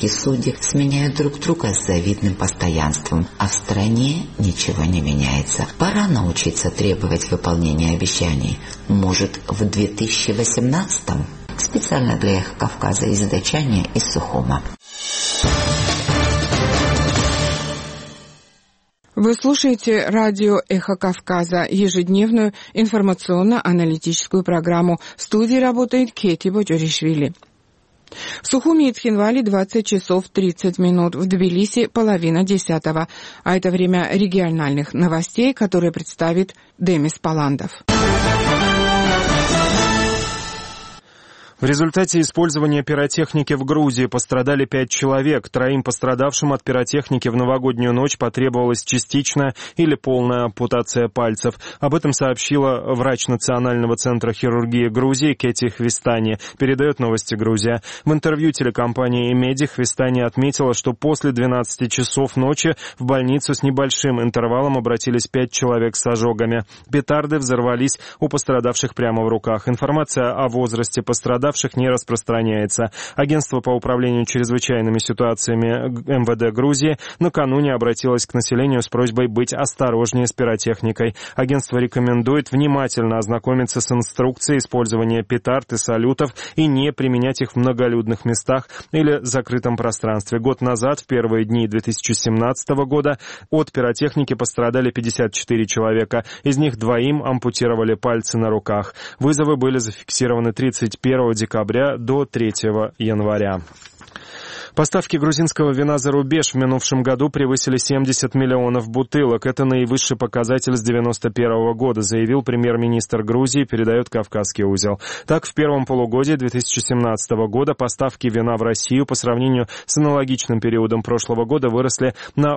сотрудники судей сменяют друг друга с завидным постоянством, а в стране ничего не меняется. Пора научиться требовать выполнения обещаний. Может, в 2018-м? Специально для Эхо Кавказа из Дачания из Сухума. Вы слушаете радио «Эхо Кавказа», ежедневную информационно-аналитическую программу. В студии работает Кети Боджоришвили. В Сухуми и Цхинвале 20 часов 30 минут, в Тбилиси 9:30. А это время региональных новостей, которые представит Демис Паландов. В результате использования пиротехники в Грузии пострадали 5 человек. 3 пострадавшим от пиротехники в новогоднюю ночь потребовалась частичная или полная ампутация пальцев. Об этом сообщила врач Национального центра хирургии Грузии Кети Хвистани, передает новости Грузия. В интервью телекомпании «Меди» Хвистани отметила, что после 12 часов ночи в больницу с небольшим интервалом обратились 5 человек с ожогами. Петарды взорвались у пострадавших прямо в руках. Информация о возрасте пострадавших не распространяется. Агентство по управлению чрезвычайными ситуациями МВД Грузии накануне обратилось к населению с просьбой быть осторожнее с пиротехникой. Агентство рекомендует внимательно ознакомиться с инструкцией использования петард и салютов и не применять их в многолюдных местах или закрытом пространстве. Год назад, в первые дни 2017 года, от пиротехники пострадали 54 человека. Из них 2 ампутировали пальцы на руках. Вызовы были зафиксированы 31 декабря до 3 января. Поставки грузинского вина за рубеж в минувшем году превысили 70 миллионов бутылок. Это наивысший показатель с 1991 года, заявил премьер-министр Грузии, передает «Кавказский узел». Так, в первом полугодии 2017 года поставки вина в Россию по сравнению с аналогичным периодом прошлого года выросли на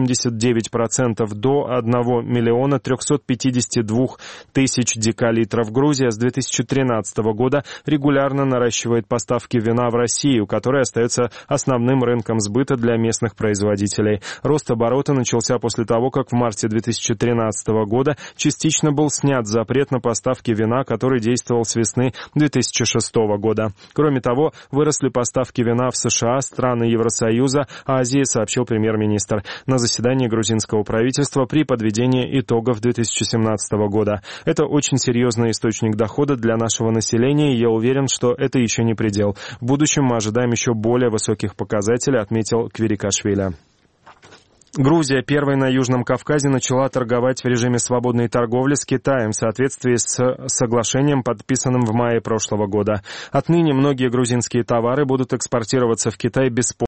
89% до 1 миллиона 352 тысяч декалитров. Грузия с 2013 года регулярно наращивает поставки вина в Россию, которая остается основным рынком сбыта для местных производителей. Рост оборота начался после того, как в марте 2013 года частично был снят запрет на поставки вина, который действовал с весны 2006 года. Кроме того, выросли поставки вина в США, страны Евросоюза, Азии, сообщил премьер-министр на заседании грузинского правительства при подведении итогов 2017 года. Это очень серьезный источник дохода для нашего населения, и я уверен, что это еще не предел. В будущем мы ожидаем еще более высоких показателей, отметил Квирикашвили. Грузия первой на Южном Кавказе начала торговать в режиме свободной торговли с Китаем в соответствии с соглашением, подписанным в мае прошлого года. Отныне многие грузинские товары будут экспортироваться в Китай бесплатно.